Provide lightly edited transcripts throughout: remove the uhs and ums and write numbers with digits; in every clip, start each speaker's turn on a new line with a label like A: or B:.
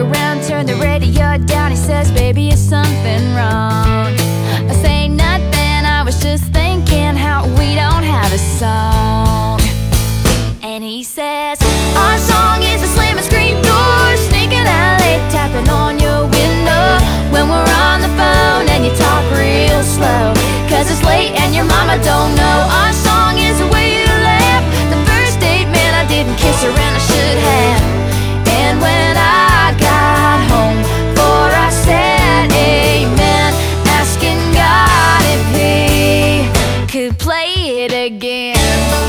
A: around, turn the radio down. He says, baby, is something wrong? I say nothing, I was just thinking how we don't have a song. And he says, our song is a slam and scream door, sneaking out late, tapping on your window when we're on the phone and you talk real slow, 'cause it's late and your mama don't know. Our song is the way you laugh. The first date, man, I didn't kiss her and I should have. And when I got home, for I said amen, asking God if he could play it again.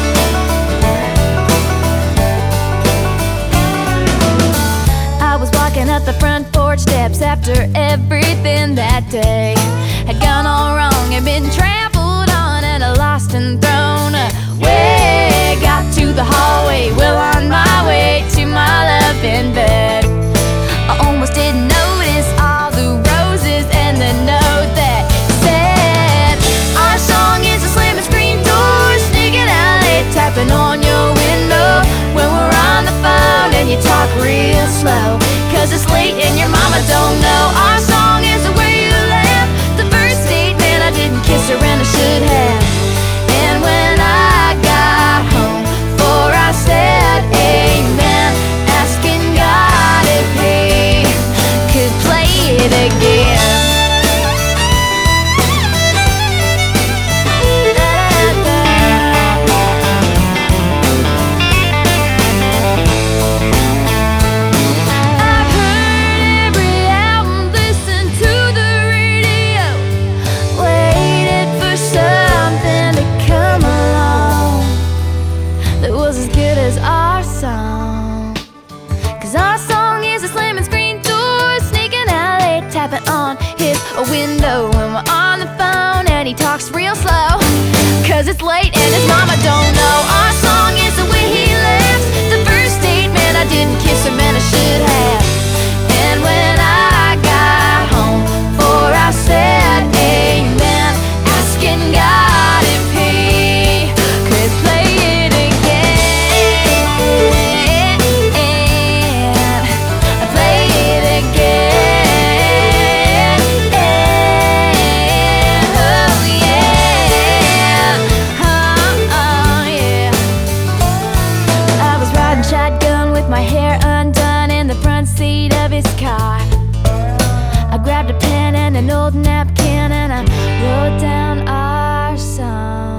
A: I was walking up the front porch steps after everything that day had gone all wrong, had been trampled on and lost and thrown away. Got to the hallway, well on my way to my love in bed. I almost didn't notice all the roses and the note that said, our song is a slam and screen door, sneaking out late, tapping on your window when we're on the phone and you talk real slow, 'cause it's late and your mama don't know. Our song is the way you laugh. The first date, man, I didn't kiss her and I should have. And when I got home, for I said amen, asking God if he could play it again. On his window when we're on the phone and he talks real slow, 'cause it's late and his mama don't know. Our song is the way he laughs. The first date, man, I didn't kiss him and I should have. And when I got home, for I said amen, asking God if he could play it again. Play it again. My hair undone in the front seat of his car. I grabbed a pen and an old napkin and I wrote down our song.